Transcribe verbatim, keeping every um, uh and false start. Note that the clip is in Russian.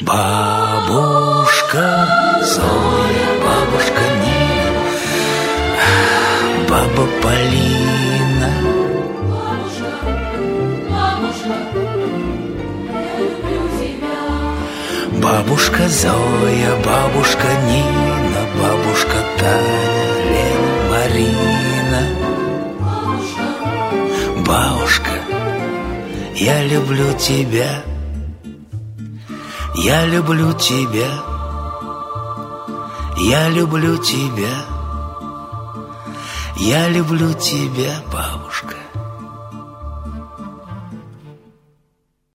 Бабушка Зоя, бабушка Нина, баба Полина. Бабушка, бабушка, я люблю тебя. Бабушка Зоя, бабушка Нина, бабушка Таня, Лена, Марина. Бабушка, бабушка, я люблю тебя. Я люблю тебя, я люблю тебя, я люблю тебя, бабушка.